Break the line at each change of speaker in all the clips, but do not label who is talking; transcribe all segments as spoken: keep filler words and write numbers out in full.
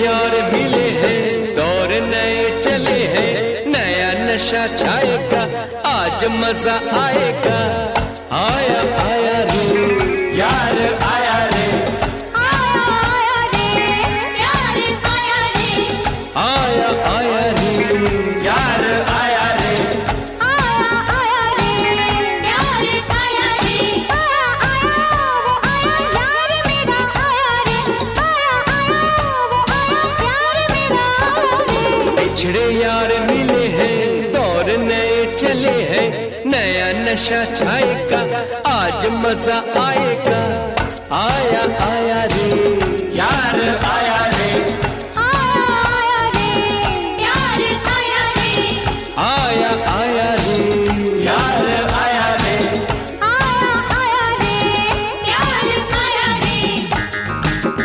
यार मिले हैं, दौर नए चले हैं, नया नशा छाएगा, आज मजा आएगा। आया आया रे यार आया रे,
आया आया रे यार आया रे,
आया आया रे यार आया रे,
आया आया रे यार आया रे, आया आया वो आया यार मेरा आया रे, आया आया वो आया यार मेरा आया रे।
बिछड़े यार मिले हैं, दौर नए चले हैं, नया नशा छाएगा, आज मजा आएगा। आया आया रे यार आया रे,
आया आया रे यार आया रे,
आया आया रे यार आया रे,
आया आया रे यार आया रे।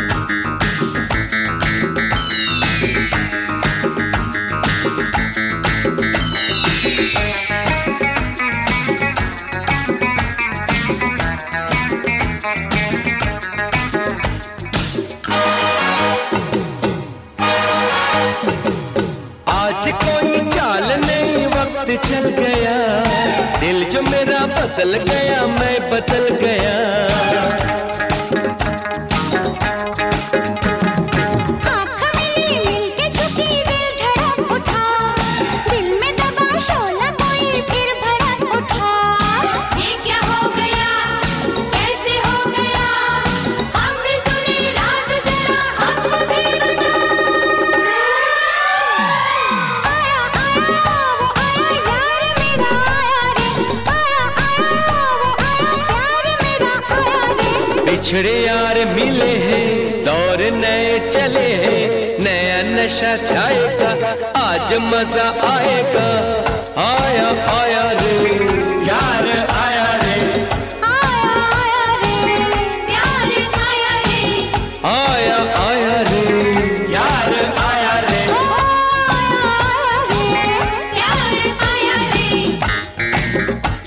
आज कोई चाल नहीं, वक्त चल गया, दिल जो मेरा बदल गया, मैं बदल गया।
आँख मिली मिलके झुकी दिल धड़क उठा, दिल में दबा शोला कोई फिर भड़क उठा। ये क्या हो गया, कैसे हो गया, हम भी सुने राज जरा हमको भी बता। आया आया वो आया यार मेरा आया रे, आया आया वो आया यार मेरा आया रे।
बिछड़े यार मिले हैं, दौर नए चले हैं, नया नशा छाएगा, आज मजा आएगा। आया आया रे यार आया रे,
आया आया रे यार आया रे,
आया आया रे यार आया रे,
आया आया रे यार आया रे।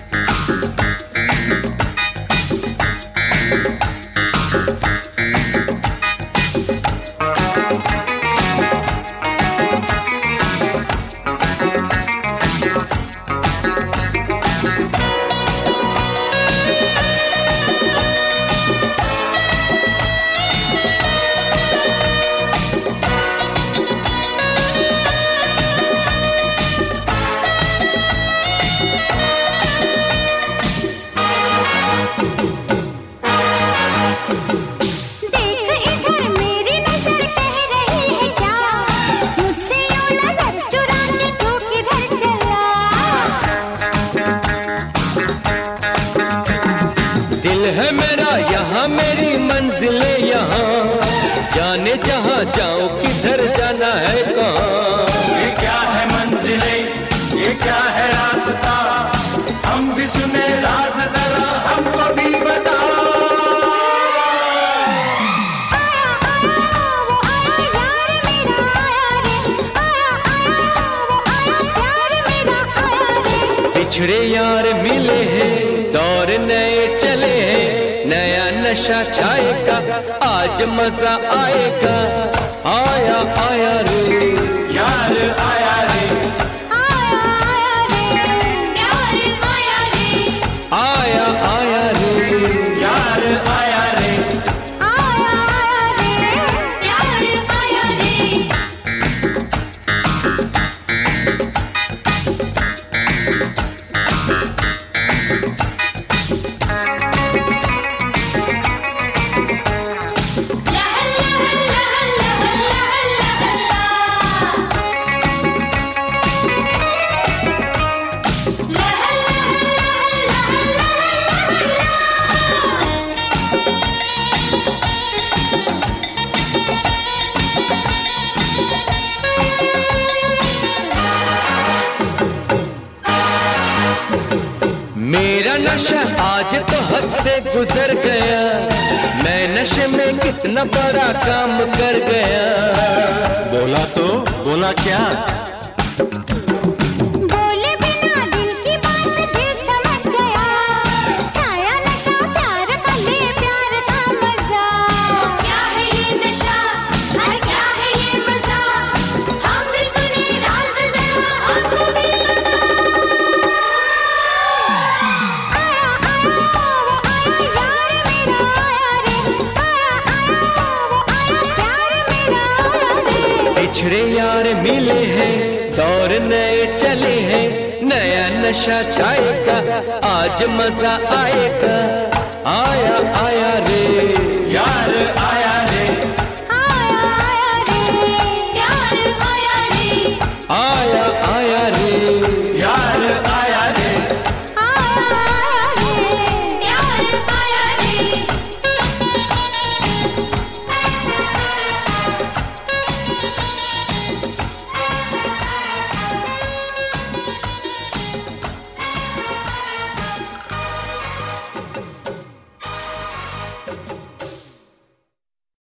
देख इधर मेरी नजर कह रही है क्या, मुझसे यूं नजर चुरा के तू किधर चला।
दिल है मेरा यहाँ, मेरी मंजिल यहाँ, जाने जहाँ जाओ, किधर जाना है कहाँ। ये क्या है मंजिलें, ये क्या है रास्ता, हम भी सुने राज जरा हमको भी बता।
आया आया वो आया यार मेरा आया रे, आया आया वो आया यार मेरा आया रे।
बिछड़े यार मिले हैं, दौर नए चले हैं, नया नशा छाएगा, आज मजा आएगा। आया आया रे यार आया रे,
आया आया रे यार आया रे,
आया आया रे यार आया रे,
आया आया रे यार आया रे।
मेरा नशा आज तो हद से गुजर गया, मैं नशे में कितना बड़ा काम कर गया।
बोला तो बोला क्या,
बोले बिना दिल की बात दिल समझ गया, छाया नशा प्यार का ले प्यार का मजा। क्या है ये नशा, हाय क्या है ये
दौर नए चले हैं, नया नशा छाएगा, आज मजा आएगा, आया आया रे यार।